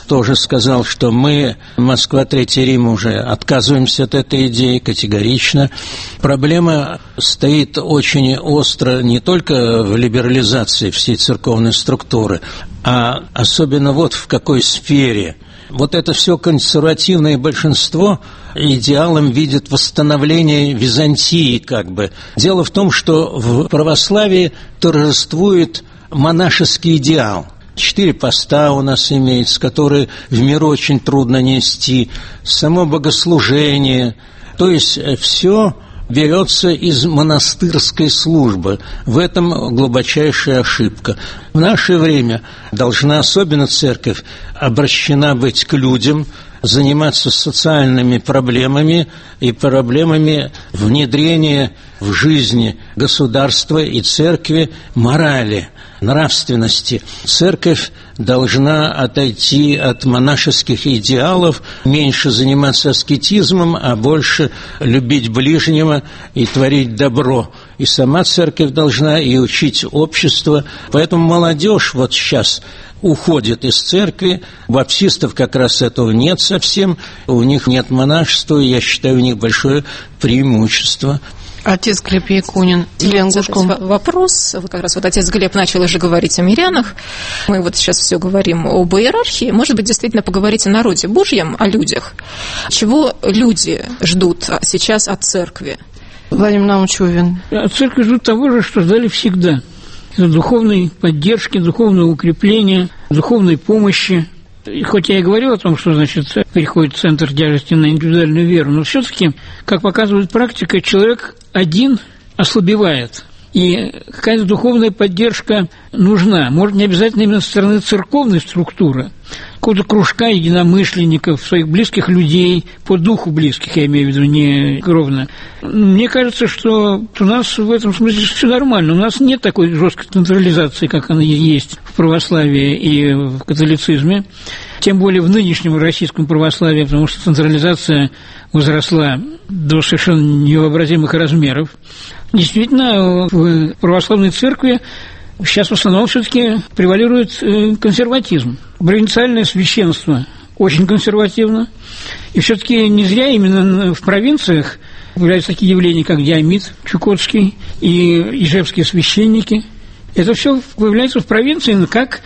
S2: тоже сказал, что мы, Москва, Третий Рим, уже отказываемся от этой идеи категорично. Проблема стоит очень остро не только в либерализации всей церковной структуры, а особенно вот в какой сфере. Вот это все консервативное большинство идеалом видит восстановление Византии как бы. Дело в том, что в православии торжествует монашеский идеал. 4 поста у нас имеется, которые в миру очень трудно нести, само богослужение, то есть все берется из монастырской службы. В этом глубочайшая ошибка. В наше время должна особенно церковь обращена быть к людям, заниматься социальными проблемами и проблемами внедрения в жизни государства и церкви морали, нравственности. Церковь должна отойти от монашеских идеалов, меньше заниматься аскетизмом, а больше любить ближнего и творить добро. И сама церковь должна и учить общество. Поэтому молодежь вот сейчас уходит из церкви. Баптистов как раз этого нет совсем. У них нет монашества, и я считаю, у них большое преимущество.
S1: Отец Глеб Якунин. Елена Глушкова.
S7: Вопрос. Вы как раз вот отец Глеб начал уже говорить о мирянах. Мы вот сейчас все говорим об иерархии. Может быть, действительно поговорить о народе Божьем, о людях. Чего люди ждут сейчас от церкви?
S1: Владимир Наумович Увин.
S4: От церкви ждут того же, что ждали всегда. Духовной поддержки, духовного укрепления, духовной помощи. И хоть я и говорил о том, что, значит, переходит центр тяжести на индивидуальную веру, но все-таки, как показывает практика, человек один ослабевает. И какая-то духовная поддержка нужна. Может, не обязательно именно со стороны церковной структуры, какого-то кружка единомышленников, своих близких людей, по духу близких, я имею в виду, не кровно. Мне кажется, что у нас в этом смысле все нормально. У нас нет такой жесткой централизации, как она есть в православии и в католицизме. Тем более в нынешнем российском православии, потому что централизация возросла до совершенно невообразимых размеров. Действительно, в православной церкви сейчас в основном все-таки превалирует консерватизм. Провинциальное священство очень консервативно. И все-таки не зря именно в провинциях появляются такие явления, как Диомид Чукотский и ижевские священники. Это все появляется в провинции как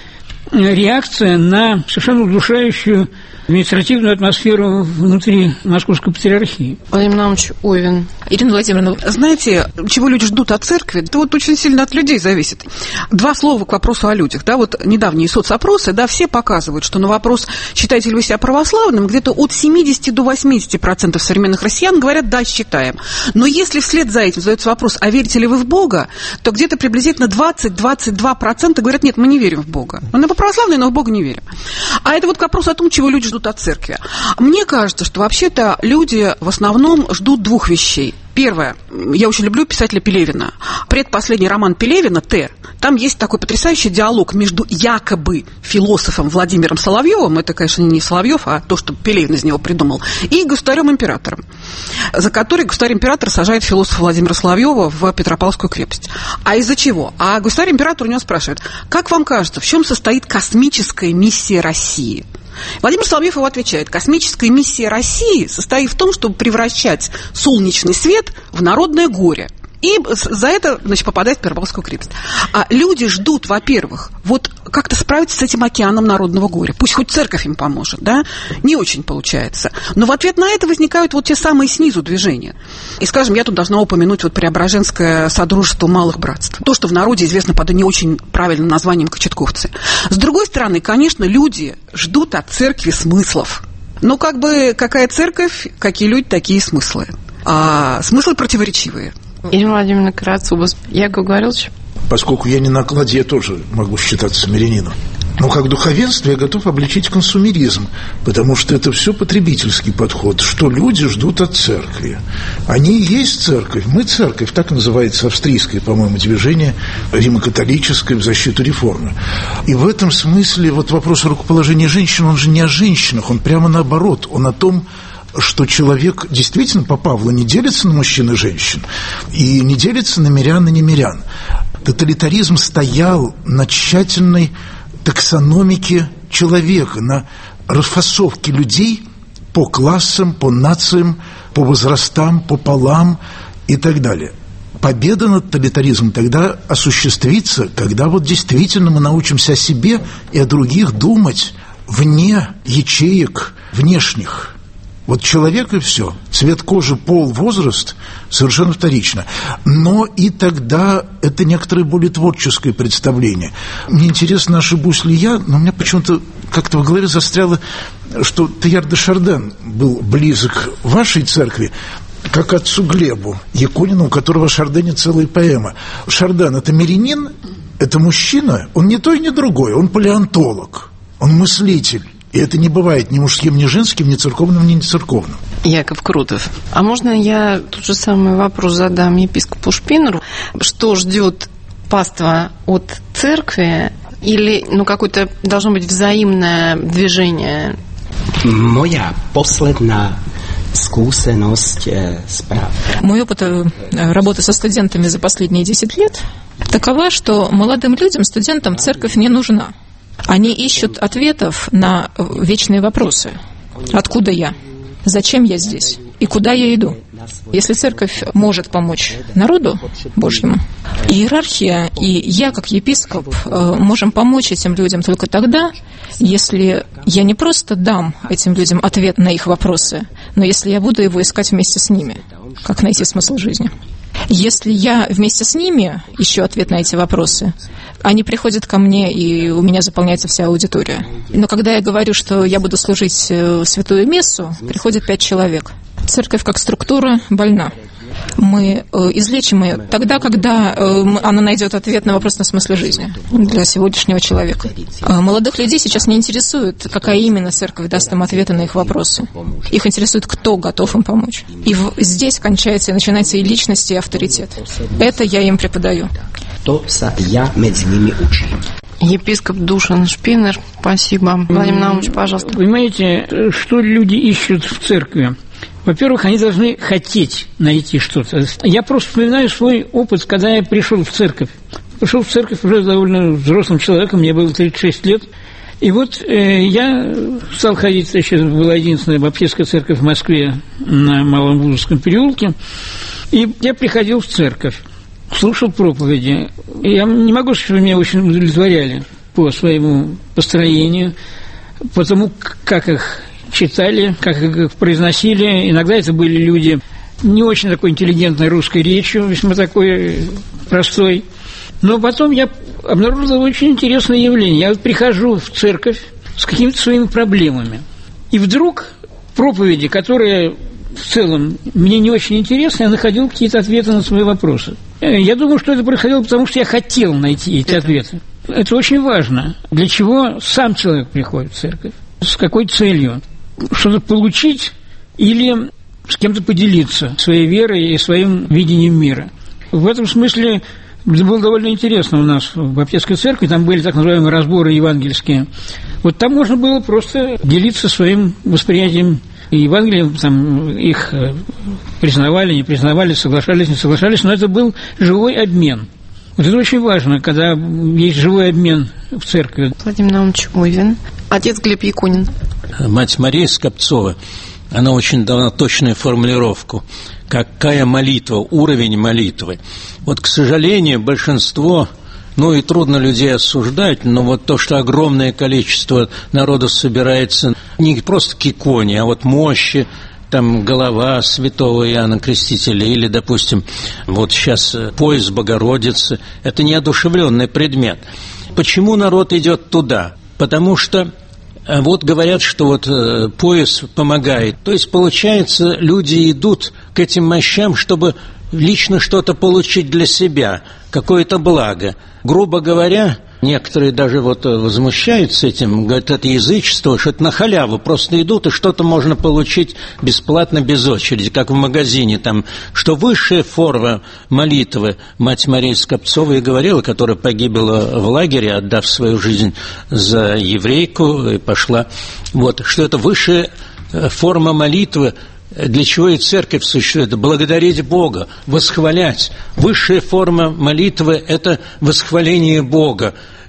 S4: реакция на совершенно удушающую административную атмосферу внутри Московской патриархии.
S1: Владимир Наумович Овен.
S7: Ирина Владимировна.
S3: Знаете, чего люди ждут от церкви? Это вот очень сильно от людей зависит. 2 слова к вопросу о людях. Да, вот недавние соцопросы, да, все показывают, что на вопрос, считаете ли вы себя православным, где-то от 70 до 80% современных россиян говорят, да, считаем. Но если вслед за этим задается вопрос, а верите ли вы в Бога, то где-то приблизительно 20-22% говорят, нет, мы не верим в Бога. Мы православные, но в Бога не верим. А это вот к вопросу о том, чего люди ждут от церкви. Мне кажется, что вообще-то люди в основном ждут 2 вещей. Первое. Я очень люблю писателя Пелевина. Предпоследний роман Пелевина «Т». Там есть такой потрясающий диалог между якобы философом Владимиром Соловьевым, это, конечно, не Соловьев, а то, что Пелевин из него придумал, и государем-императором, за который государь-император сажает философа Владимира Соловьева в Петропавловскую крепость. А из-за чего? А государь-император у него спрашивает, как вам кажется, в чем состоит космическая миссия России? Владимир Соловьев его отвечает, космическая миссия России состоит в том, чтобы превращать солнечный свет в народное горе. И за это, значит, попадает в Петропавловскую крепость. А люди ждут, во-первых, вот как-то справиться с этим океаном народного горя. Пусть хоть церковь им поможет, да? Не очень получается. Но в ответ на это возникают вот те самые снизу движения. И, скажем, я тут должна упомянуть вот Преображенское содружество малых братств. То, что в народе известно под не очень правильным названием кочетковцы. С другой стороны, конечно, люди ждут от церкви смыслов. Но как бы какая церковь, какие люди, такие смыслы. А смыслы противоречивые.
S1: Ирина Владимировна Карацубас. Яков Гаврилович.
S5: Поскольку я не на кладе, я тоже могу считаться мирянином. Но как духовенство я готов обличить консумеризм, потому что это все потребительский подход, что люди ждут от церкви. Они и есть церковь, мы церковь, так называется австрийское, по-моему, движение римо-католическое в защиту реформы. И в этом смысле вот вопрос рукоположения женщин, он же не о женщинах, он прямо наоборот, он о том, что человек действительно по Павлу не делится на мужчин и женщин, и не делится на мирян и немирян. Тоталитаризм стоял на тщательной таксономике человека, на расфасовки людей по классам, по нациям, по возрастам, по полам и так далее. Победа над тоталитаризмом тогда осуществится, когда вот действительно мы научимся о себе и о других думать вне ячеек внешних. Вот человек и все. Цвет кожи, пол, возраст совершенно вторично. Но и тогда это некоторое более творческое представление. Мне интересно, ошибусь ли я, но у меня почему-то как-то в голове застряло, что Теilhard де Шарден был близок вашей церкви, как отцу Глебу Якунину, у которого в Шардене целая поэма. Шарден – это мирянин, это мужчина, он не то и не другой, он палеонтолог, он мыслитель. И это не бывает ни мужским, ни женским, ни церковным, ни нецерковным.
S1: Яков Крутов. А можно я тот же самый вопрос задам епископу Шпиннеру? Что ждет паства от церкви? Или какое-то должно быть взаимное движение?
S6: Моя последняя скусеность справа.
S7: Мой опыт работы со студентами за последние 10 лет такова, что молодым людям, студентам, церковь не нужна. Они ищут ответов на вечные вопросы. Откуда я? Зачем я здесь? И куда я иду? Если церковь может помочь народу Божьему, иерархия и я, как епископ, можем помочь этим людям только тогда, если я не просто дам этим людям ответ на их вопросы, но если я буду его искать вместе с ними, как найти смысл жизни. Если я вместе с ними ищу ответ на эти вопросы, они приходят ко мне, и у меня заполняется вся аудитория. Но когда я говорю, что я буду служить святую мессу, приходит 5 человек. Церковь как структура больна. Мы излечим ее тогда, когда она найдет ответ на вопрос на смысле жизни для сегодняшнего человека. Молодых людей сейчас не интересует, какая именно церковь даст им ответы на их вопросы. Их интересует, кто готов им помочь. И здесь кончается и начинается и личность, и авторитет. Это я им преподаю.
S6: Я между ними учу.
S1: Епископ Душан Шпиннер, спасибо. Владимир Наумович, пожалуйста.
S4: Понимаете, что люди ищут в церкви? Во-первых, они должны хотеть найти что-то. Я просто вспоминаю свой опыт, когда я пришел в церковь. Пришел в церковь уже довольно взрослым человеком, мне было 36 лет. И вот я стал ходить, еще была единственная баптистская церковь в Москве на Малом Бузовском переулке. И я приходил в церковь, слушал проповеди. И я не могу сказать, что меня очень удовлетворяли по своему построению, по тому, как их читали, как их произносили. Иногда это были люди не очень такой интеллигентной русской речью, весьма такой простой. Но потом я обнаружил очень интересное явление. Я вот прихожу в церковь с какими-то своими проблемами. И вдруг проповеди, которые в целом мне не очень интересны, я находил какие-то ответы на свои вопросы. Я думаю, что это происходило потому, что я хотел найти эти ответы. Это очень важно. Для чего сам человек приходит в церковь? С какой целью? Что-то получить или с кем-то поделиться своей верой и своим видением мира. В этом смысле было довольно интересно у нас в Баптистской церкви, там были так называемые разборы евангельские. Вот там можно было просто делиться своим восприятием Евангелия, там их признавали, не признавали, соглашались, не соглашались, но это был живой обмен. Вот это очень важно, когда есть живой обмен в церкви.
S1: Владимир Наумович Уйвин. Отец Глеб Якунин.
S2: Мать Мария Скопцова, она очень дала точную формулировку. Какая молитва, уровень молитвы. Вот, к сожалению, большинство, и трудно людей осуждать, но вот то, что огромное количество народу собирается не просто к иконе, а вот мощи, там голова святого Иоанна Крестителя или, допустим, вот сейчас пояс Богородицы, это неодушевленный предмет. Почему народ идет туда? Потому что вот говорят, что вот пояс помогает. То есть, получается, люди идут к этим мощам, чтобы лично что-то получить для себя, какое-то благо. Грубо говоря, некоторые даже вот возмущаются этим, говорят, это язычество, что это на халяву, просто идут, и что-то можно получить бесплатно, без очереди, как в магазине, там, что высшая форма молитвы, мать Мария Скопцова и говорила, которая погибла в лагере, отдав свою жизнь за еврейку, и пошла, вот, что это высшая форма молитвы. Для чего и церковь существует? Благодарить Бога, восхвалять. Высшая форма молитвы – это восхваление Бога.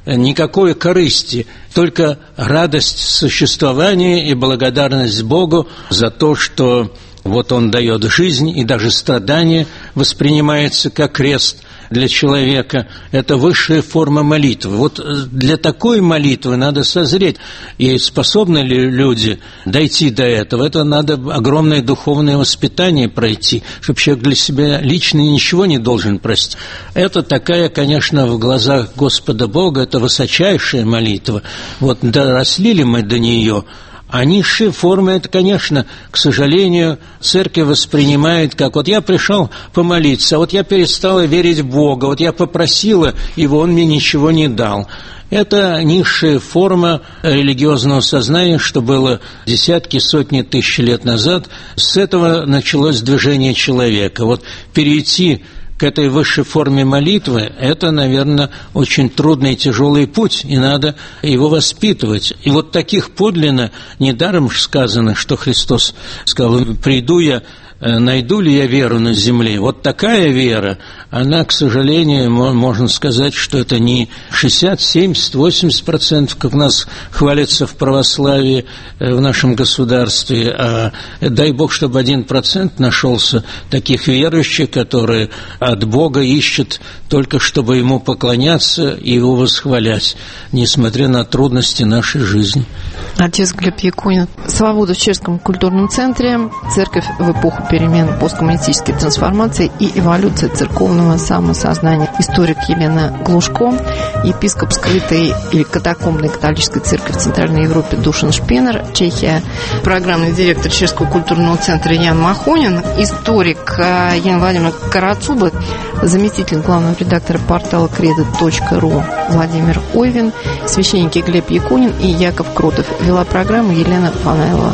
S2: никакой корысти, только радость существования и благодарность Богу за то, что вот Он дает жизнь, и даже страдание воспринимается как крест для человека. Это высшая форма молитвы. Вот для такой молитвы надо созреть. И способны ли люди дойти до этого? Это надо огромное духовное воспитание пройти, чтобы человек для себя лично ничего не должен простить. Это такая, конечно, в глазах Господа Бога, это высочайшая молитва. Вот доросли ли мы до нее? А низшие формы, это, конечно, к сожалению, церковь воспринимает как вот я пришел помолиться, а вот я перестала верить в Бога, вот я попросила Его, Он мне ничего не дал. Это низшая форма религиозного сознания, что было десятки, сотни тысяч лет назад. С этого началось движение человека. Вот перейти к этой высшей форме молитвы, это, наверное, очень трудный и тяжелый путь, и надо его воспитывать. И вот таких подлинно, недаром сказано, что Христос сказал: «Приду я, найду ли я веру на земле?» Вот такая вера, она, к сожалению, можно сказать, что это не 60, 70, 80%, как нас хвалится в православии в нашем государстве, а дай Бог, чтобы 1% нашелся таких верующих, которые от Бога ищут только, чтобы Ему поклоняться и Его восхвалять, несмотря на трудности нашей жизни.
S1: Отец Глеб Якунин. «Свобода» в Чешском культурном центре, церковь в эпоху перемен, посткоммунистической трансформации и эволюции церковного самосознания. Историк Елена Глушко, епископ скрытой или катакомбной католической церкви в Центральной Европе Душан Шпинер, Чехия, программный директор Чешского культурного центра Ян Махонин, историк Ян Владимир Карацуба, заместитель главного редактора портала credo.ru Владимир Ойвин, священники Глеб Якунин и Яков Крутов. Вела программу Елена Фанайлова.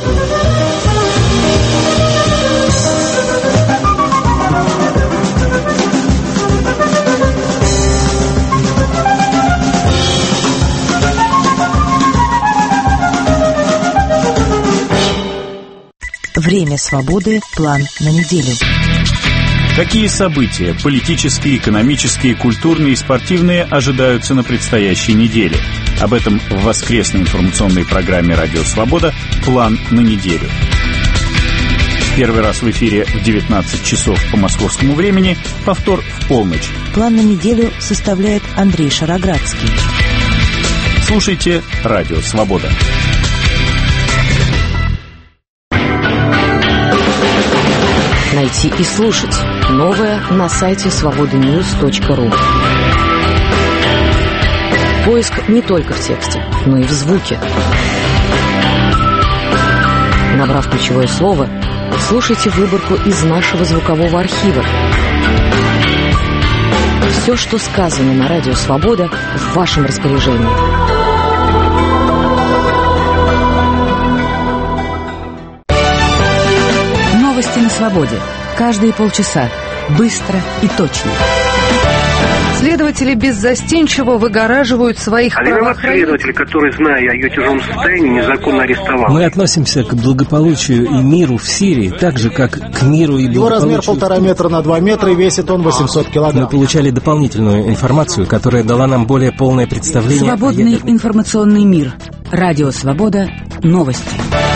S11: Время свободы. План на неделю.
S12: Какие события – политические, экономические, культурные и спортивные – ожидаются на предстоящей неделе? Об этом в воскресной информационной программе «Радио Свобода» «План на неделю». Первый раз в эфире в 19 часов по московскому времени, повтор в полночь.
S11: План на неделю составляет Андрей Шароградский.
S12: Слушайте «Радио Свобода».
S13: Найти и слушать новое на сайте свобоdanews.ru. Поиск не только в тексте, но и в звуке. Набрав ключевое слово, слушайте выборку из нашего звукового архива. Все, что сказано на Радио Свобода, в вашем распоряжении.
S14: Новости на свободе. Каждые полчаса. Быстро и точно.
S15: Следователи беззастенчиво выгораживают своих правоохранителей.
S16: Следователь, который, зная о ее тяжелом состоянии, незаконно арестовал.
S17: Мы относимся к благополучию и миру в Сирии так же, как к миру и
S18: его
S17: благополучию.
S18: Его размер 1,5 метра на 2 метра и весит он 800 килограмм.
S17: Мы получали дополнительную информацию, которая дала нам более полное представление.
S14: Свободный информационный мир. Радио Свобода. Новости.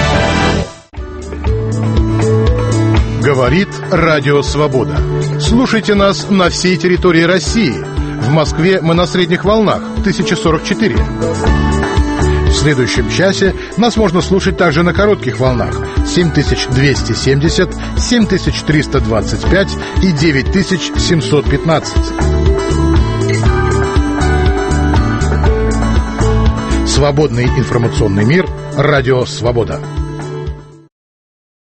S19: Говорит Радио Свобода. Слушайте нас на всей территории России. В Москве мы на средних волнах 1044. В следующем часе нас можно слушать также на коротких волнах 7270, 7325 и 9715. Свободный информационный мир. Радио Свобода.